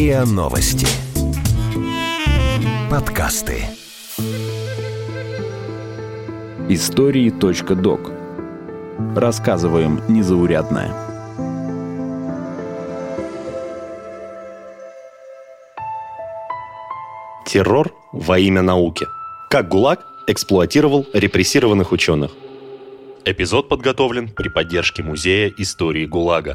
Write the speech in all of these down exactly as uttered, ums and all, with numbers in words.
РИА Новости. Подкасты. Истории.док. Рассказываем незаурядное. Террор во имя науки. Как ГУЛАГ эксплуатировал репрессированных ученых. Эпизод подготовлен при поддержке Музея истории ГУЛАГа.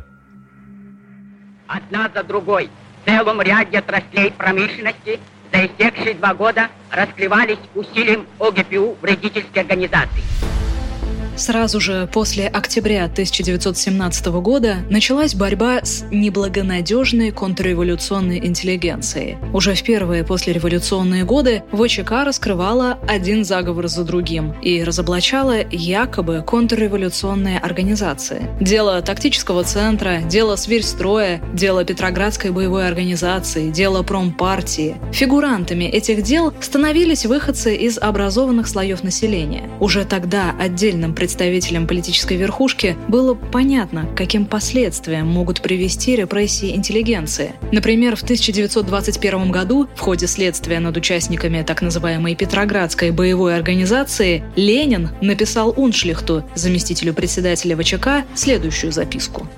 Одна за другой в целом ряде отраслей промышленности за истекшие два года раскрывались усилием ОГПУ вредительской организации. Сразу же после октября тысяча девятьсот семнадцатого года началась борьба с неблагонадежной контрреволюционной интеллигенцией. Уже в первые послереволюционные годы ВЧК раскрывала один заговор за другим и разоблачала якобы контрреволюционные организации. Дело тактического центра, дело Свирьстроя, дело Петроградской боевой организации, дело промпартии. Фигурантами этих дел становились выходцы из образованных слоев населения. Уже тогда отдельным представителям Представителям политической верхушки было понятно, к каким последствиям могут привести репрессии интеллигенции. Например, в тысяча девятьсот двадцать первом году в ходе следствия над участниками так называемой Петроградской боевой организации Ленин написал Уншлихту, заместителю председателя ВЧК, следующую записку.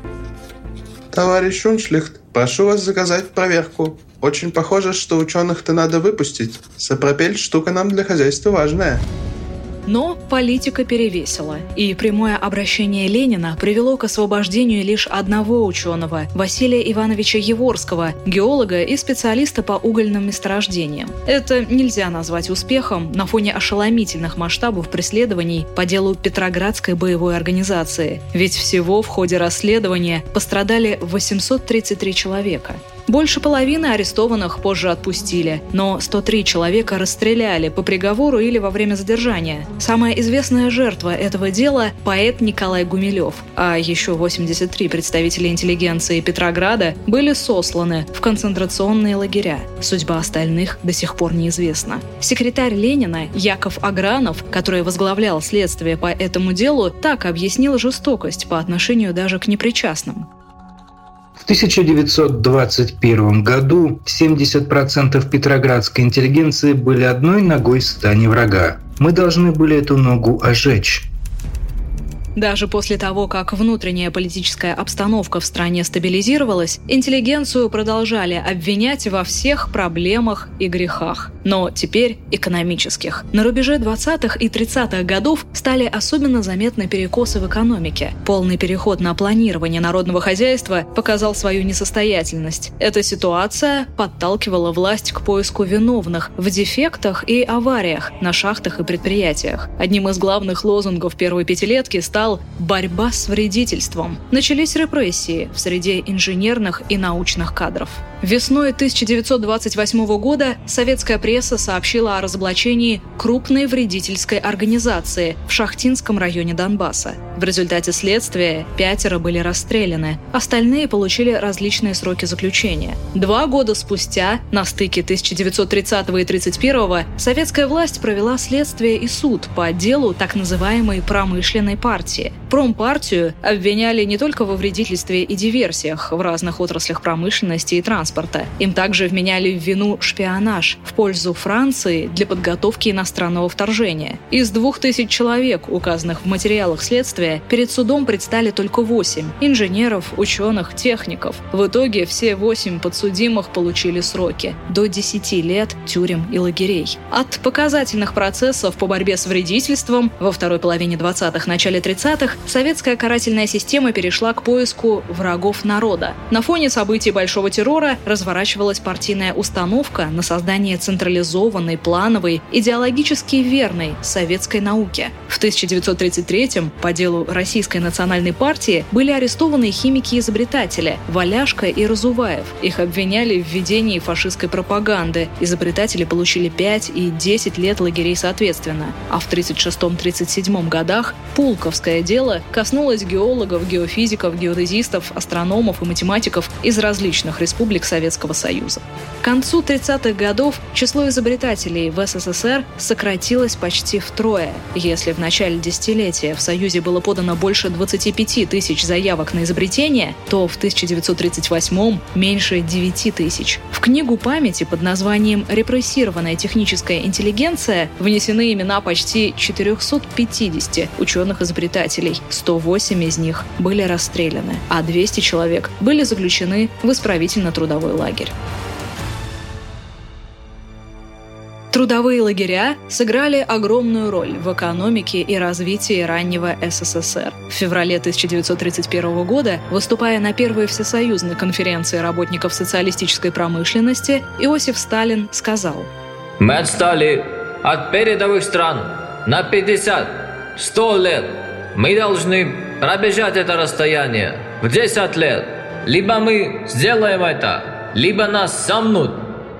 «Товарищ Уншлихт, прошу вас заказать проверку. Очень похоже, что ученых-то надо выпустить. Сапропель – штука нам для хозяйства важная». Но политика перевесила, и прямое обращение Ленина привело к освобождению лишь одного ученого – Василия Ивановича Яворского, геолога и специалиста по угольным месторождениям. Это нельзя назвать успехом на фоне ошеломительных масштабов преследований по делу Петроградской боевой организации, ведь всего в ходе расследования пострадали восемьсот тридцать три человека. Больше половины арестованных позже отпустили, но сто три человека расстреляли по приговору или во время задержания. Самая известная жертва этого дела – поэт Николай Гумилев, а еще восемьдесят три представителя интеллигенции Петрограда были сосланы в концентрационные лагеря. Судьба остальных до сих пор неизвестна. Секретарь Ленина Яков Агранов, который возглавлял следствие по этому делу, так объяснил жестокость по отношению даже к непричастным. В тысяча девятьсот двадцать первом году семьдесят процентов петроградской интеллигенции были одной ногой в стане врага. Мы должны были эту ногу ожечь. Даже после того, как внутренняя политическая обстановка в стране стабилизировалась, интеллигенцию продолжали обвинять во всех проблемах и грехах. Но теперь экономических. На рубеже двадцатых и тридцатых годов стали особенно заметны перекосы в экономике. Полный переход на планирование народного хозяйства показал свою несостоятельность. Эта ситуация подталкивала власть к поиску виновных в дефектах и авариях на шахтах и предприятиях. Одним из главных лозунгов первой пятилетки стал борьба с вредительством. Начались репрессии в среде инженерных и научных кадров. Весной тысяча девятьсот двадцать восьмого года советская пресса сообщила о разоблачении крупной вредительской организации в Шахтинском районе Донбасса. В результате следствия пятеро были расстреляны, остальные получили различные сроки заключения. Два года спустя, на стыке тысяча девятьсот тридцатого и тридцать первого, советская власть провела следствие и суд по делу так называемой промышленной партии. Промпартию обвиняли не только во вредительстве и диверсиях в разных отраслях промышленности и транспорта. Им также вменяли в вину шпионаж в пользу Франции для подготовки иностранного вторжения. Из двух тысяч человек, указанных в материалах следствия, перед судом предстали только восемь – инженеров, ученых, техников. В итоге все восемь подсудимых получили сроки – до десяти лет тюрем и лагерей. От показательных процессов по борьбе с вредительством во второй половине двадцатых – начале тридцатых советская карательная система перешла к поиску врагов народа. На фоне событий Большого террора разворачивалась партийная установка на создание централизованной, плановой, идеологически верной советской науки. В тысяча девятьсот тридцать третьем по делу Российской национальной партии были арестованы химики-изобретатели Валяшко и Разуваев. Их обвиняли в ведении фашистской пропаганды. Изобретатели получили пять и десять лет лагерей соответственно. А в тридцать шестом — тридцать седьмом годах Пулковское дело коснулось геологов, геофизиков, геодезистов, астрономов и математиков из различных республик Советского Союза. К концу тридцатых годов число изобретателей в СССР сократилось почти втрое. Если в начале десятилетия в Союзе было подано больше двадцати пяти тысяч заявок на изобретение, то в тысяча девятьсот тридцать восьмом меньше девяти тысяч. В книгу памяти под названием «Репрессированная техническая интеллигенция» внесены имена почти четырехсот пятидесяти ученых-изобретателей. сто восемь из них были расстреляны, а двести человек были заключены в исправительно-трудовой лагерь. Трудовые лагеря сыграли огромную роль в экономике и развитии раннего СССР. В феврале тысяча девятьсот тридцать первого года, выступая на первой всесоюзной конференции работников социалистической промышленности, Иосиф Сталин сказал: «Мы отстали от передовых стран на пятьдесят - сто лет. Мы должны пробежать это расстояние в десять лет. Либо мы сделаем это, либо нас сомнут».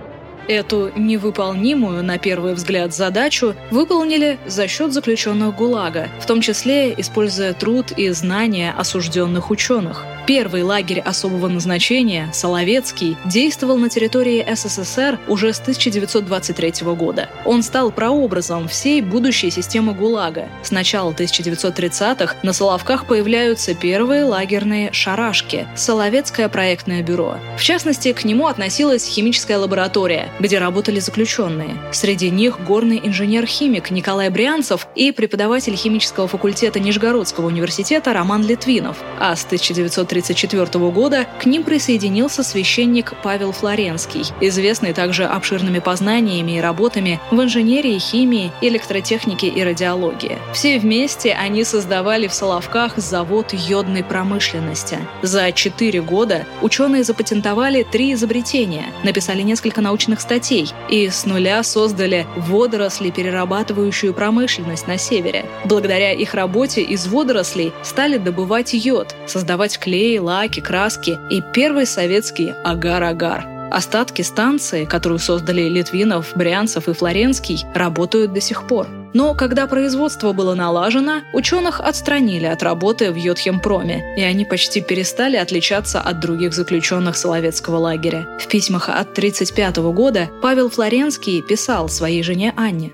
Эту невыполнимую, на первый взгляд, задачу выполнили за счет заключенных ГУЛАГа, в том числе используя труд и знания осужденных ученых. Первый лагерь особого назначения, Соловецкий, действовал на территории СССР уже с тысяча девятьсот двадцать третьего года. Он стал прообразом всей будущей системы ГУЛАГа. С начала тысяча девятьсот тридцатых на Соловках появляются первые лагерные шарашки – Соловецкое проектное бюро. В частности, к нему относилась химическая лаборатория, где работали заключенные. Среди них горный инженер-химик Николай Брянцев и преподаватель химического факультета Нижегородского университета Роман Литвинов. А с тысяча девятьсот тридцать четвёртого года к ним присоединился священник Павел Флоренский, известный также обширными познаниями и работами в инженерии, химии, электротехнике и радиологии. Все вместе они создавали в Соловках завод йодной промышленности. За четыре года ученые запатентовали три изобретения, написали несколько научных статей и с нуля создали водорослеперерабатывающую промышленность на севере. Благодаря их работе из водорослей стали добывать йод, создавать клей, лаки, краски и первый советский агар-агар. Остатки станции, которую создали Литвинов, Брянцев и Флоренский, работают до сих пор. Но когда производство было налажено, ученых отстранили от работы в йодхимпроме, и они почти перестали отличаться от других заключенных Соловецкого лагеря. В письмах от тридцать пятого года Павел Флоренский писал своей жене Анне: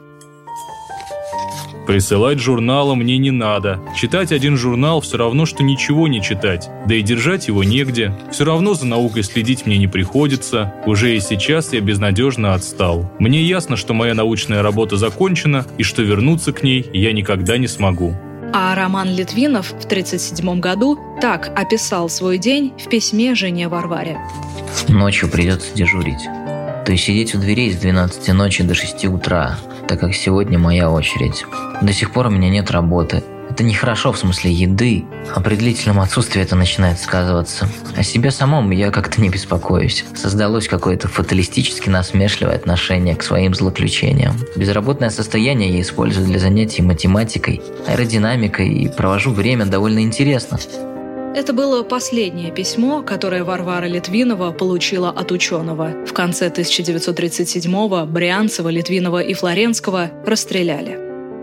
«Присылать журналы мне не надо. Читать один журнал все равно, что ничего не читать. Да и держать его негде. Все равно за наукой следить мне не приходится. Уже и сейчас я безнадежно отстал. Мне ясно, что моя научная работа закончена и что вернуться к ней я никогда не смогу». А Роман Литвинов в тридцать седьмом году так описал свой день в письме жене Варваре: «Ночью придется дежурить. То есть сидеть у дверей с двенадцати ночи до шести утра, так как сегодня моя очередь. До сих пор у меня нет работы. Это нехорошо в смысле еды, а при длительном отсутствии это начинает сказываться. О себе самом я как-то не беспокоюсь. Создалось какое-то фаталистически насмешливое отношение к своим злоключениям. Безработное состояние я использую для занятий математикой, аэродинамикой и провожу время довольно интересно». Это было последнее письмо, которое Варвара Литвинова получила от ученого. В конце тысяча девятьсот тридцать седьмого Брянцева, Литвинова и Флоренского расстреляли.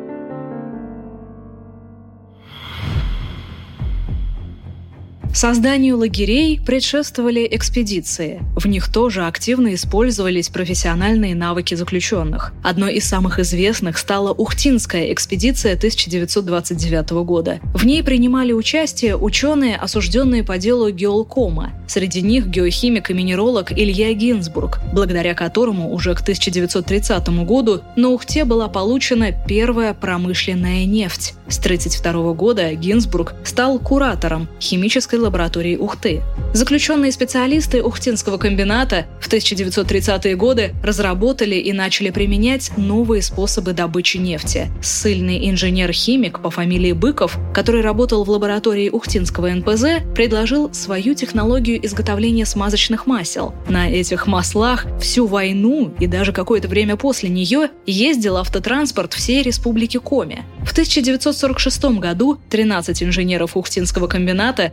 Созданию лагерей предшествовали экспедиции. В них тоже активно использовались профессиональные навыки заключенных. Одной из самых известных стала Ухтинская экспедиция тысяча девятьсот двадцать девятого года. В ней принимали участие ученые, осужденные по делу Геолкома. Среди них геохимик и минералог Илья Гинзбург, благодаря которому уже к тысяча девятьсот тридцатому году на Ухте была получена первая промышленная нефть. С тысяча девятьсот тридцать второго года Гинзбург стал куратором химической лаборатории Ухты. Заключенные специалисты Ухтинского комбината в тысяча девятьсот тридцатые годы разработали и начали применять новые способы добычи нефти. Ссыльный инженер-химик по фамилии Быков, который работал в лаборатории Ухтинского эн пэ зэ, предложил свою технологию изготовления смазочных масел. На этих маслах всю войну и даже какое-то время после нее ездил автотранспорт всей республики Коми. В тысяча девятьсот сорок шестом году тринадцать инженеров Ухтинского комбината были удостоены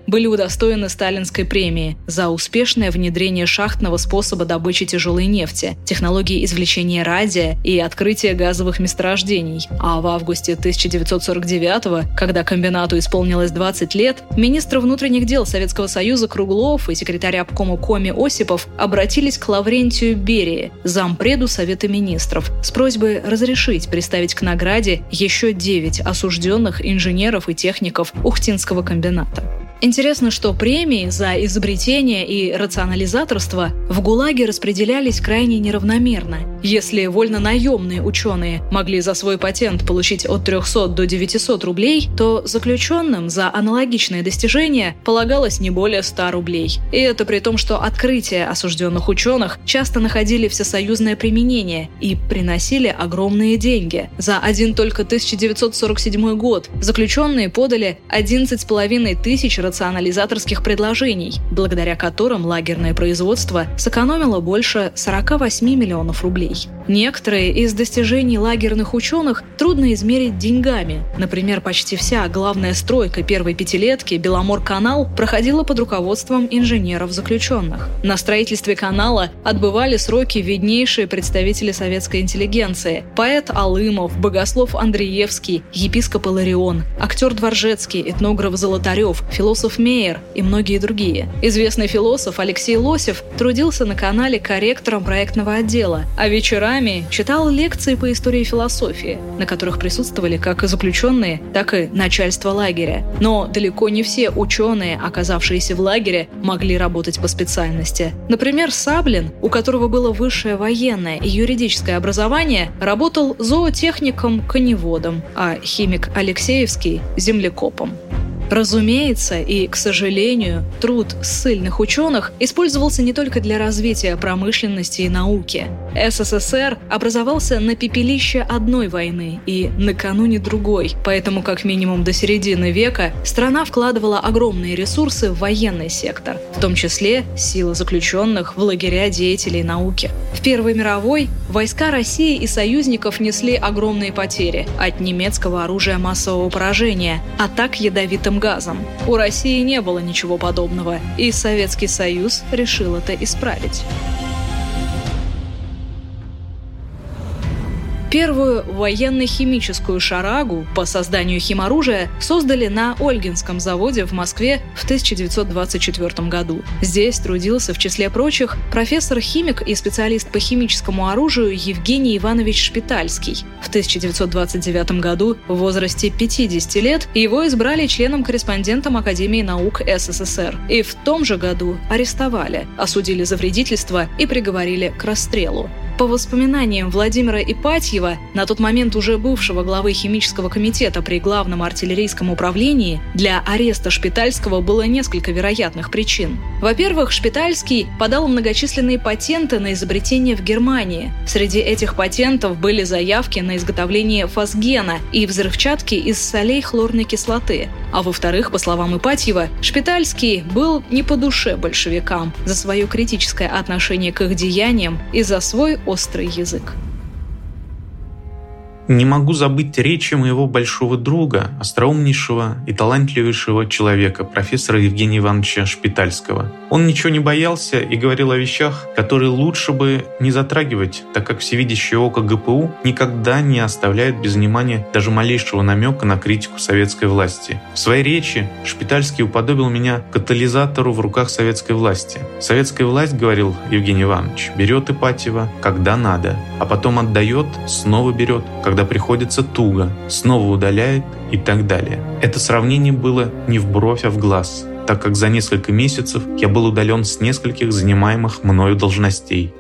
удостоены сталинской премии за успешное внедрение шахтного способа добычи тяжелой нефти, технологии извлечения радия и открытие газовых месторождений. А в августе тысяча девятьсот сорок девятого, когда комбинату исполнилось двадцать лет, министр внутренних дел Советского Союза Круглов и секретарь обкома Коми Осипов обратились к Лаврентию Берии, зампреду Совета министров, с просьбой разрешить представить к награде еще девять осужденных инженеров и техников Ухтинского комбината. Интересно, что премии за изобретение и рационализаторство в ГУЛАГе распределялись крайне неравномерно. Если вольнонаемные ученые могли за свой патент получить от трехсот до девятисот рублей, то заключенным за аналогичные достижения полагалось не более ста рублей. И это при том, что открытия осужденных ученых часто находили всесоюзное применение и приносили огромные деньги. За один только тысяча девятьсот сорок седьмой год заключенные подали одиннадцать с половиной тысяч рационализаторских предложений, благодаря которым лагерное производство сэкономило больше сорок восемь миллионов рублей. Некоторые из достижений лагерных ученых трудно измерить деньгами. Например, почти вся главная стройка первой пятилетки Беломор-канал проходила под руководством инженеров-заключенных. На строительстве канала отбывали сроки виднейшие представители советской интеллигенции: поэт Алымов, богослов Андреевский, епископ Иларион, актер Дворжецкий, этнограф Золотарев, философ Мейер и многие другие. Известный философ Алексей Лосев трудился на канале корректором проектного отдела, а вечерами читал лекции по истории философии, на которых присутствовали как заключенные, так и начальство лагеря. Но далеко не все ученые, оказавшиеся в лагере, могли работать по специальности. Например, Саблин, у которого было высшее военное и юридическое образование, работал зоотехником-коневодом, а химик Алексеевский – землекопом. Разумеется, и, к сожалению, труд ссыльных ученых использовался не только для развития промышленности и науки. СССР образовался на пепелище одной войны и накануне другой, поэтому как минимум до середины века страна вкладывала огромные ресурсы в военный сектор, в том числе силы заключенных в лагеря деятелей науки. В Первой мировой войска России и союзников несли огромные потери от немецкого оружия массового поражения, атак ядовитым газом. У России не было ничего подобного, и Советский Союз решил это исправить. Первую военно-химическую шарагу по созданию химоружия создали на Ольгинском заводе в Москве в тысяча девятьсот двадцать четвёртом году. Здесь трудился, в числе прочих, профессор-химик и специалист по химическому оружию Евгений Иванович Шпитальский. В тысяча девятьсот двадцать девятом году, в возрасте пятидесяти лет, его избрали членом-корреспондентом Академии наук СССР. И в том же году арестовали, осудили за вредительство и приговорили к расстрелу. По воспоминаниям Владимира Ипатьева, на тот момент уже бывшего главы химического комитета при Главном артиллерийском управлении, для ареста Шпитальского было несколько вероятных причин. Во-первых, Шпитальский подал многочисленные патенты на изобретение в Германии. Среди этих патентов были заявки на изготовление фосгена и взрывчатки из солей хлорной кислоты. А во-вторых, по словам Ипатьева, Шпитальский был не по душе большевикам за свое критическое отношение к их деяниям и за свой острый язык. Не могу забыть речи моего большого друга, остроумнейшего и талантливейшего человека, профессора Евгения Ивановича Шпитальского. Он ничего не боялся и говорил о вещах, которые лучше бы не затрагивать, так как всевидящее око ГПУ никогда не оставляет без внимания даже малейшего намека на критику советской власти. В своей речи Шпитальский уподобил меня катализатору в руках советской власти. Советская власть, говорил Евгений Иванович, берет Ипатьева, когда надо, а потом отдает, снова берет, когда Когда приходится туго, снова удаляет и так далее. Это сравнение было не в бровь, а в глаз, так как за несколько месяцев я был удален с нескольких занимаемых мною должностей.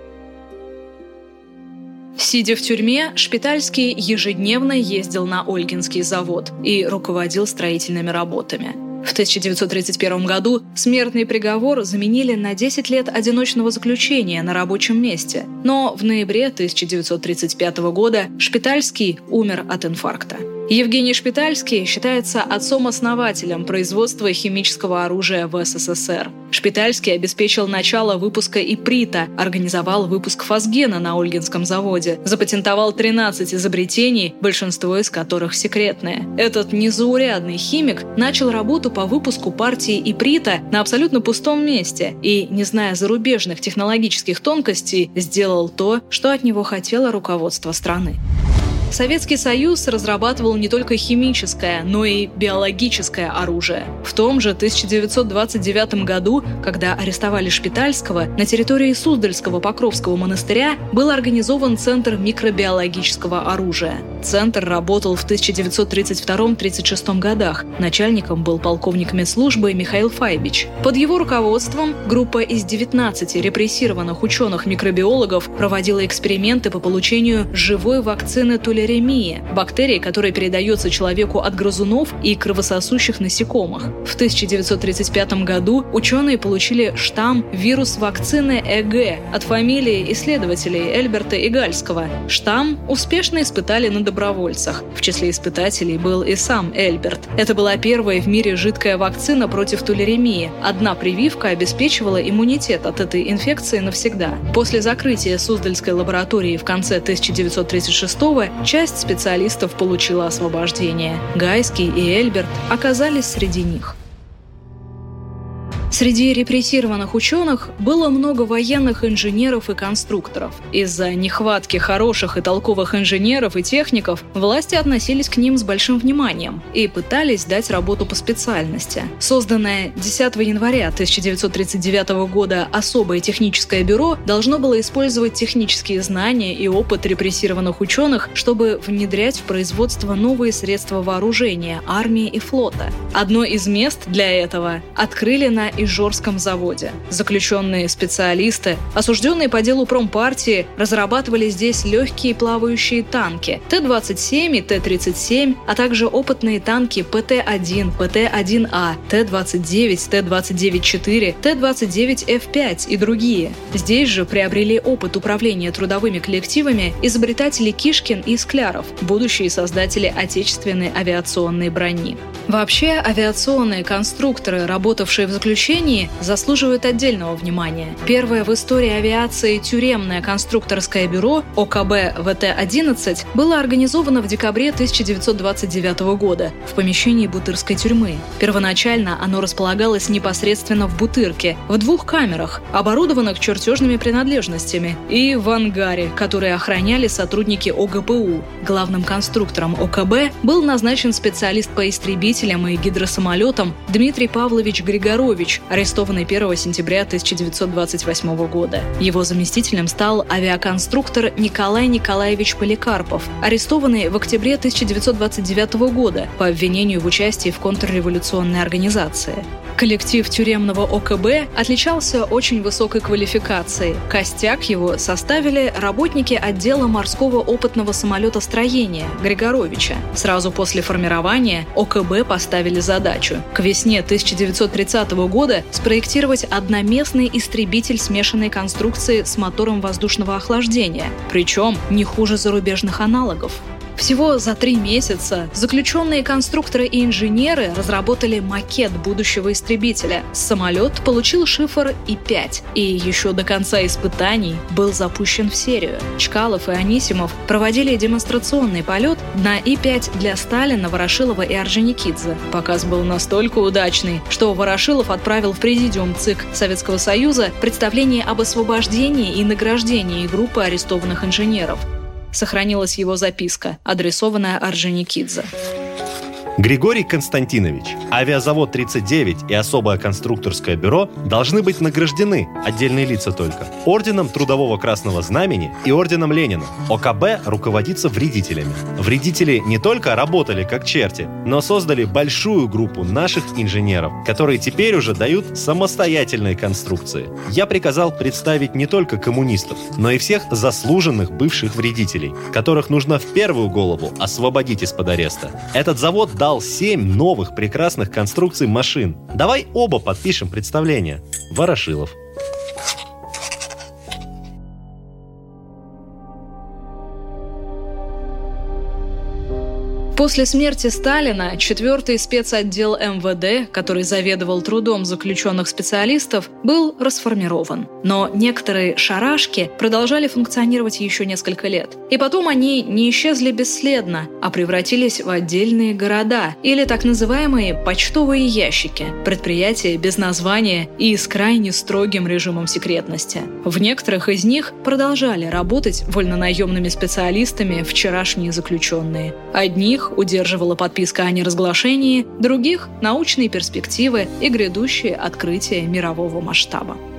Сидя в тюрьме, Шпитальский ежедневно ездил на Ольгинский завод и руководил строительными работами. В тысяча девятьсот тридцать первом году смертный приговор заменили на десять лет одиночного заключения на рабочем месте, но в ноябре тысяча девятьсот тридцать пятого года Шпитальский умер от инфаркта. Евгений Шпитальский считается отцом-основателем производства химического оружия в СССР. Шпитальский обеспечил начало выпуска иприта, организовал выпуск фосгена на Ольгинском заводе, запатентовал тринадцать изобретений, большинство из которых секретные. Этот незаурядный химик начал работу по выпуску партии иприта на абсолютно пустом месте и, не зная зарубежных технологических тонкостей, сделал то, что от него хотело руководство страны. Советский Союз разрабатывал не только химическое, но и биологическое оружие. В том же тысяча девятьсот двадцать девятом году, когда арестовали Шпитальского, на территории Суздальского Покровского монастыря был организован Центр микробиологического оружия. Центр работал в тысяча девятьсот тридцать втором — тридцать шестом годах. Начальником был полковник медслужбы Михаил Файбич. Под его руководством группа из девятнадцати репрессированных ученых-микробиологов проводила эксперименты по получению живой вакцины тулеремии, бактерии, которая передается человеку от грызунов и кровососущих насекомых. В тысяча девятьсот тридцать пятом году ученые получили штамм вирус вакцины ЭГ от фамилии исследователей Эльберта и Гальского. Штамм успешно испытали на добровольцах. В числе испытателей был и сам Эльберт. Это была первая в мире жидкая вакцина против тулеремии. Одна прививка обеспечивала иммунитет от этой инфекции навсегда. После закрытия Суздальской лаборатории в конце тысяча девятьсот тридцать шестого часть специалистов получила освобождение. Гайский и Эльберт оказались среди них. Среди репрессированных ученых было много военных инженеров и конструкторов. Из-за нехватки хороших и толковых инженеров и техников власти относились к ним с большим вниманием и пытались дать работу по специальности. Созданное десятого января тысяча девятьсот тридцать девятого года особое техническое бюро должно было использовать технические знания и опыт репрессированных ученых, чтобы внедрять в производство новые средства вооружения, армии и флота. Одно из мест для этого открыли на Ижорском заводе. Заключенные специалисты, осужденные по делу промпартии, разрабатывали здесь легкие плавающие танки Т двадцать семь и Т тридцать семь, а также опытные танки П Т один, П Т один А, Т двадцать девять, Т двадцать девять четыре, Т двадцать девять Ф пять и другие. Здесь же приобрели опыт управления трудовыми коллективами изобретатели Кишкин и Скляров, будущие создатели отечественной авиационной брони. Вообще, авиационные конструкторы, работавшие в заключении, заслуживают отдельного внимания. Первое в истории авиации тюремное конструкторское бюро О К Б В Т одиннадцать было организовано в декабре тысяча девятьсот двадцать девятого года в помещении Бутырской тюрьмы. Первоначально оно располагалось непосредственно в Бутырке, в двух камерах, оборудованных чертежными принадлежностями, и в ангаре, который охраняли сотрудники О Г П У. Главным конструктором О К Б был назначен специалист по истребителям и гидросамолетам Дмитрий Павлович Григорович, арестованный первого сентября тысяча девятьсот двадцать восьмого года. Его заместителем стал авиаконструктор Николай Николаевич Поликарпов, арестованный в октябре тысяча девятьсот двадцать девятого года по обвинению в участии в контрреволюционной организации. Коллектив тюремного О К Б отличался очень высокой квалификацией. Костяк его составили работники отдела морского опытного самолетостроения Григоровича. Сразу после формирования О К Б поставили задачу к весне тысяча девятьсот тридцатого года спроектировать одноместный истребитель смешанной конструкции с мотором воздушного охлаждения, причем не хуже зарубежных аналогов. Всего за три месяца заключенные конструкторы и инженеры разработали макет будущего истребителя. Самолет получил шифр И пять и еще до конца испытаний был запущен в серию. Чкалов и Анисимов проводили демонстрационный полет на И пять для Сталина, Ворошилова и Орджоникидзе. Показ был настолько удачный, что Ворошилов отправил в президиум ЦИК Советского Союза представление об освобождении и награждении группы арестованных инженеров. Сохранилась его записка, адресованная Орджоникидзе. Григорий Константинович, авиазавод тридцать девять и особое конструкторское бюро должны быть награждены, отдельные лица только, орденом Трудового Красного Знамени и орденом Ленина. О К Б руководится вредителями. Вредители не только работали как черти, но создали большую группу наших инженеров, которые теперь уже дают самостоятельные конструкции. Я приказал представить не только коммунистов, но и всех заслуженных бывших вредителей, которых нужно в первую голову освободить из-под ареста. Этот завод дал семь новых прекрасных конструкций машин. Давай оба подпишем представление. Ворошилов. После смерти Сталина четвертый спецотдел эм вэ дэ, который заведовал трудом заключенных специалистов, был расформирован. Но некоторые шарашки продолжали функционировать еще несколько лет. И потом они не исчезли бесследно, а превратились в отдельные города или так называемые почтовые ящики, предприятия без названия и с крайне строгим режимом секретности. В некоторых из них продолжали работать вольнонаемными специалистами вчерашние заключенные. Одних удерживала подписка о неразглашении, других – научные перспективы и грядущие открытия мирового масштаба.